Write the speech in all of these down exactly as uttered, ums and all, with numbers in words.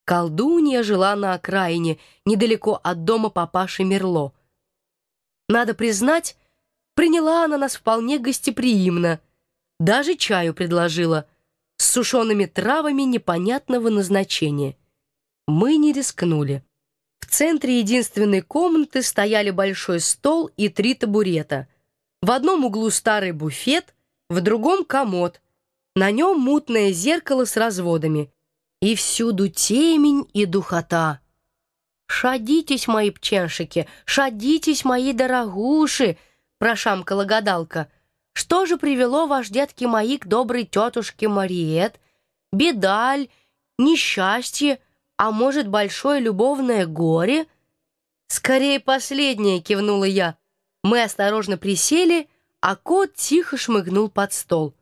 Колдунья жила на окраине, недалеко от дома папаши Мерло. Надо признать, приняла она нас вполне гостеприимно, даже чаю предложила, с сушеными травами непонятного назначения. Мы не рискнули. В центре единственной комнаты стояли большой стол и три табурета. В одном углу старый буфет, в другом комод. На нем мутное зеркало с разводами. И всюду темень и духота. «Шадитесь, мои пченшики, шадитесь, мои дорогуши!» — прошамкала гадалка. «Что же привело ваш детки мои к доброй тетушке Мариет? Бедаль, несчастье, а может, большое любовное горе?» «Скорее последнее», — кивнула я. Мы осторожно присели, а кот тихо шмыгнул под стол.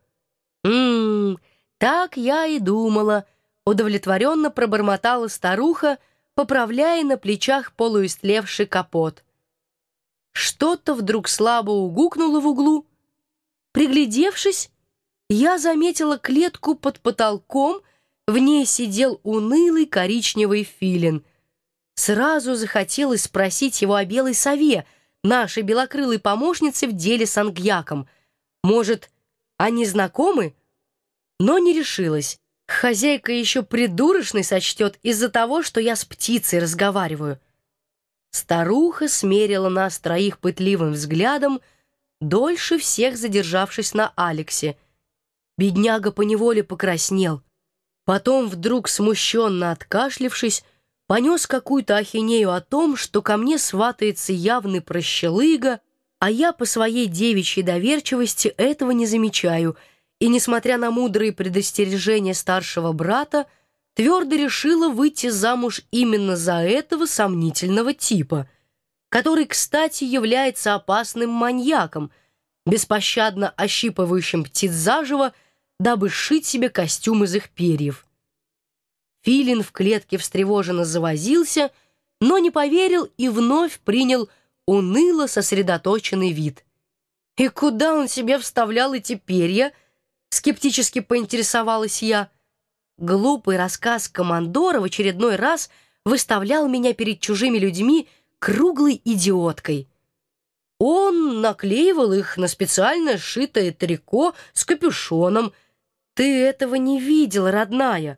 «М-м, так я и думала», — удовлетворенно пробормотала старуха, поправляя на плечах полуистлевший капот. Что-то вдруг слабо угукнуло в углу. Приглядевшись, я заметила клетку под потолком, в ней сидел унылый коричневый филин. Сразу захотелось спросить его о белой сове, нашей белокрылой помощнице в деле с ангьяком. Может, они знакомы? Но не решилась. Хозяйка еще придурочной сочтет из-за того, что я с птицей разговариваю. Старуха смерила нас троих пытливым взглядом, дольше всех задержавшись на Алексе. Бедняга поневоле покраснел. Потом, вдруг смущенно откашлившись, понес какую-то ахинею о том, что ко мне сватается явный прощелыга, а я по своей девичьей доверчивости этого не замечаю, и, несмотря на мудрые предостережения старшего брата, твердо решила выйти замуж именно за этого сомнительного типа, который, кстати, является опасным маньяком, беспощадно ощипывающим птиц заживо, дабы сшить себе костюм из их перьев. Филин в клетке встревоженно завозился, но не поверил и вновь принял уныло сосредоточенный вид. «И куда он себе вставлял эти перья?» — скептически поинтересовалась я. Глупый рассказ командора в очередной раз выставлял меня перед чужими людьми круглой идиоткой. Он наклеивал их на специально сшитое трико с капюшоном. Ты этого не видела, родная.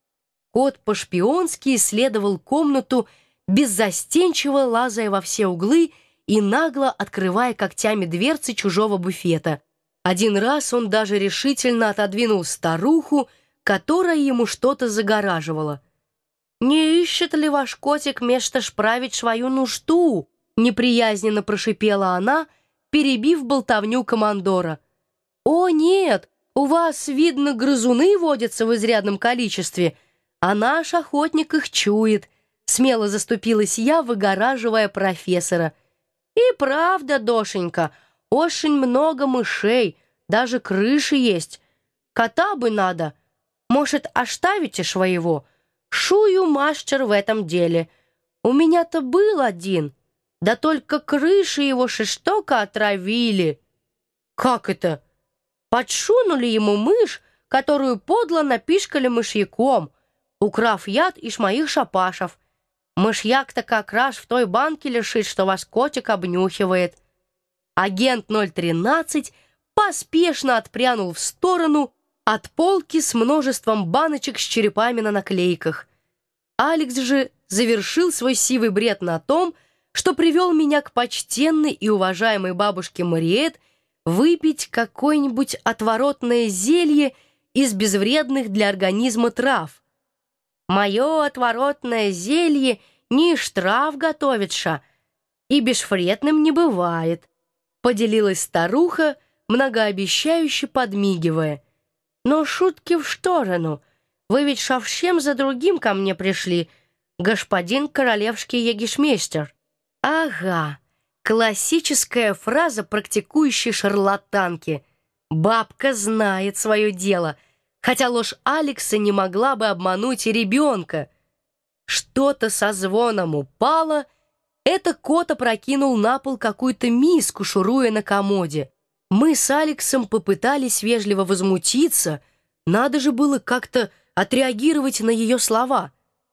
Кот по-шпионски исследовал комнату, беззастенчиво лазая во все углы и нагло открывая когтями дверцы чужого буфета. Один раз он даже решительно отодвинул старуху, которая ему что-то загораживала. «Не ищет ли ваш котик место шправить свою нужду?» — неприязненно прошипела она, перебив болтовню командора. «О, нет, у вас, видно, грызуны водятся в изрядном количестве, а наш охотник их чует», — смело заступилась я, выгораживая профессора. «И правда, дошенька, очень много мышей, даже крыши есть. Кота бы надо. Может, оставите своего? Шую мастер в этом деле. У меня-то был один, да только крыши его шестоко отравили». «Как это?» «Подшунули ему мышь, которую подло напишкали мышьяком, украв яд из моих шапашев. Мышьяк-то как раз в той банке лежит, что вас котик обнюхивает». Агент ноль тринадцать поспешно отпрянул в сторону от полки с множеством баночек с черепами на наклейках. Алекс же завершил свой сивый бред на том, что привел меня к почтенной и уважаемой бабушке Мариет выпить какое-нибудь отворотное зелье из безвредных для организма трав. «Мое отворотное зелье не из трав готовится, и безвредным не бывает», — поделилась старуха, многообещающе подмигивая. «Но шутки в сторону. Вы ведь совсем за другим ко мне пришли, господин королевский егишмейстер». «Ага, классическая фраза практикующей шарлатанки. Бабка знает свое дело, хотя ложь Алекса не могла бы обмануть и ребенка». Что-то со звоном упало. Это кот опрокинул на пол какую-то миску, шуруя на комоде. Мы с Алексом попытались вежливо возмутиться. Надо же было как-то отреагировать на ее слова.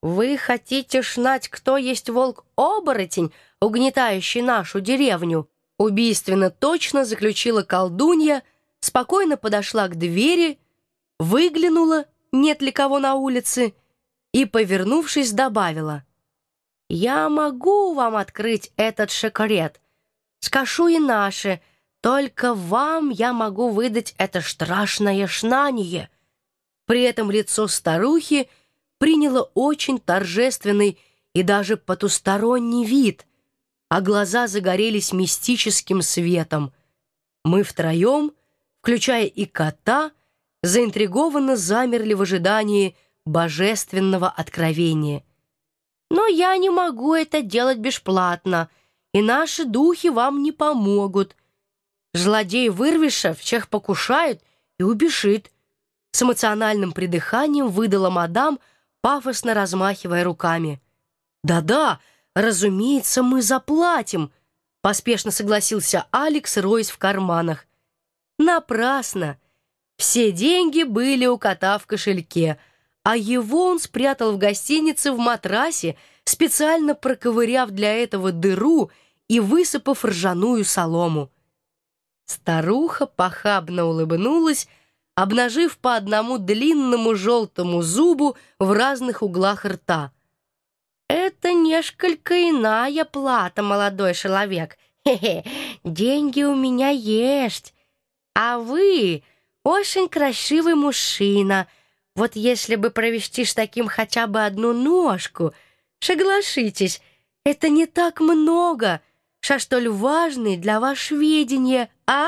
«Вы хотите знать, кто есть волк-оборотень, угнетающий нашу деревню?» Убийственно точно заключила колдунья, спокойно подошла к двери, выглянула, нет ли кого на улице, и, повернувшись, добавила: «Я могу вам открыть этот секрет. Скажу и наше, только вам я могу выдать это страшное знание». При этом лицо старухи приняло очень торжественный и даже потусторонний вид, а глаза загорелись мистическим светом. Мы втроем, включая и кота, заинтригованно замерли в ожидании божественного откровения. «Но я не могу это делать бесплатно, и наши духи вам не помогут. Злодей вырвиша всех покушает и убежит», с эмоциональным придыханием выдала мадам, пафосно размахивая руками. «Да-да, разумеется, мы заплатим», — поспешно согласился Алекс, роясь в карманах. Напрасно. Все деньги были у кота в кошельке, а его он спрятал в гостинице в матрасе, специально проковыряв для этого дыру и высыпав ржаную солому. Старуха похабно улыбнулась, обнажив по одному длинному желтому зубу в разных углах рта. «Это несколько иная плата, молодой человек. Хе-хе, деньги у меня есть. А вы очень красивый мужчина. Вот если бы провести с таким хотя бы одну ножку, соглашитесь, это не так много, что столь важный для вас сведения, а?»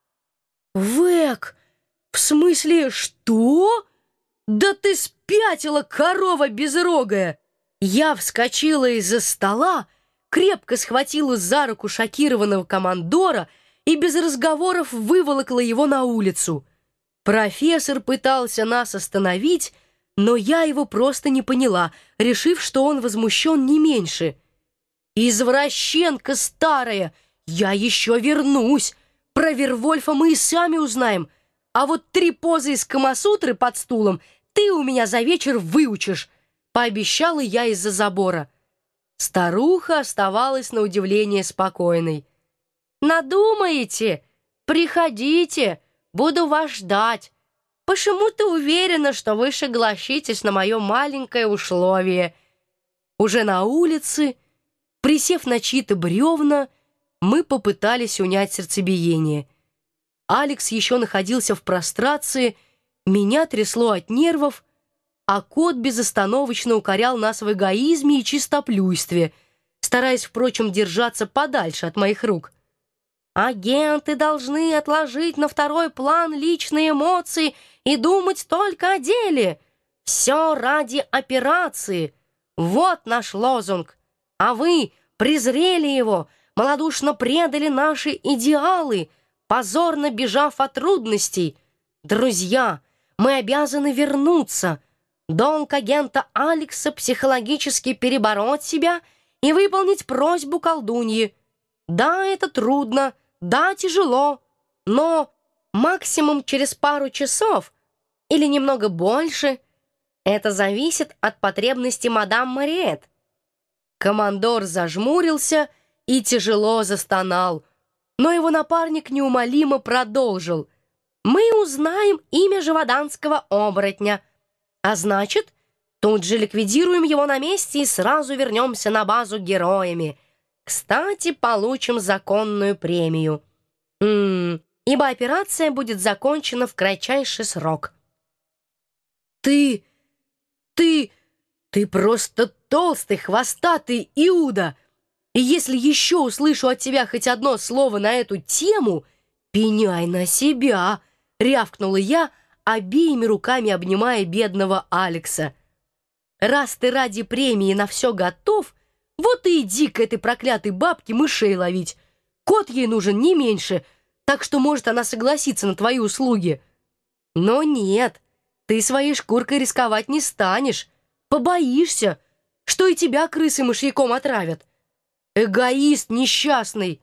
«Век! В смысле, что? Да ты спятила, корова безрогая!» Я вскочила из-за стола, крепко схватила за руку шокированного командора и без разговоров выволокла его на улицу. Профессор пытался нас остановить, но я его просто не поняла, решив, что он возмущен не меньше. «Извращенка старая! Я еще вернусь! Про Вервольфа мы и сами узнаем, а вот три позы из Камасутры под стулом ты у меня за вечер выучишь», — пообещала я из-за забора. Старуха оставалась на удивление спокойной. «Надумаете? Приходите, буду вас ждать. Почему-то уверена, что вы согласитесь на мое маленькое условие». Уже на улице, присев на чьи-то бревна, мы попытались унять сердцебиение. Алекс еще находился в прострации, меня трясло от нервов, а кот безостановочно укорял нас в эгоизме и чистоплюйстве, стараясь, впрочем, держаться подальше от моих рук. «Агенты должны отложить на второй план личные эмоции и думать только о деле. Все ради операции. Вот наш лозунг. А вы презрели его, малодушно предали наши идеалы, позорно бежав от трудностей. Друзья, мы обязаны вернуться. Долг агента Алекса психологически перебороть себя и выполнить просьбу колдуньи. Да, это трудно, да, тяжело, но максимум через пару часов или немного больше. Это зависит от потребностей мадам Мариет». Командор зажмурился и тяжело застонал, но его напарник неумолимо продолжил. «Мы узнаем имя живоданского оборотня, а значит, тут же ликвидируем его на месте и сразу вернемся на базу героями. Кстати, получим законную премию. М-м, ибо операция будет закончена в кратчайший срок». «Ты, ты, ты просто толстый, хвостатый Иуда! И если еще услышу от тебя хоть одно слово на эту тему, пеняй на себя!» — рявкнула я, обеими руками обнимая бедного Алекса. «Раз ты ради премии на все готов, вот и иди к этой проклятой бабке мышей ловить. Кот ей нужен не меньше, так что, может, она согласится на твои услуги. Но нет, ты своей шкуркой рисковать не станешь, побоишься, что и тебя крысы мышьяком отравят. Эгоист несчастный!»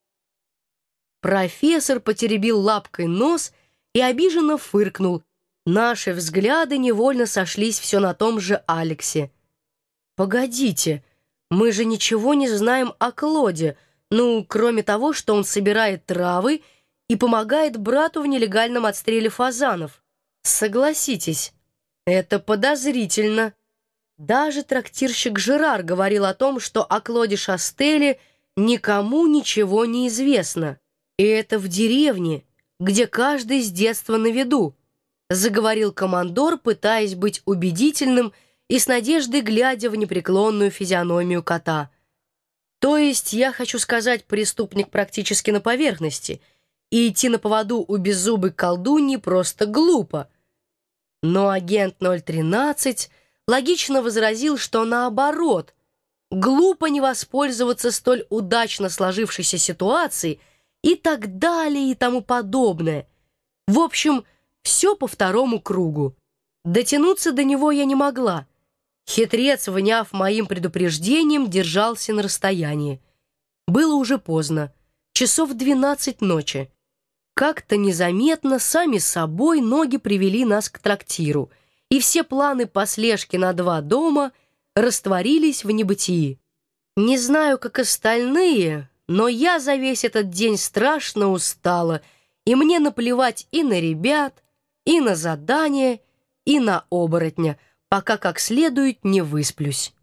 Профессор потеребил лапкой нос и обиженно фыркнул. Наши взгляды невольно сошлись все на том же Алексе. Погодите, мы же ничего не знаем о Клоде, ну, кроме того, что он собирает травы и помогает брату в нелегальном отстреле фазанов. Согласитесь, это подозрительно. Даже трактирщик Жерар говорил о том, что о Клоде Шастеле никому ничего не известно. И это в деревне, где каждый с детства на виду, заговорил командор, пытаясь быть убедительным и с надеждой глядя в непреклонную физиономию кота. То есть, я хочу сказать, преступник практически на поверхности, и идти на поводу у беззубой колдуньи просто глупо. Но агент ноль тринадцать логично возразил, что наоборот, глупо не воспользоваться столь удачно сложившейся ситуацией и так далее и тому подобное. В общем, все по второму кругу. Дотянуться до него я не могла. Хитрец, вняв моим предупреждением, держался на расстоянии. Было уже поздно, часов двенадцать ночи. Как-то незаметно, сами собой, ноги привели нас к трактиру, и все планы по слежке на два дома растворились в небытии. Не знаю, как остальные, но я за весь этот день страшно устала, и мне наплевать и на ребят, и на задание, и на оборотня, пока как следует не высплюсь.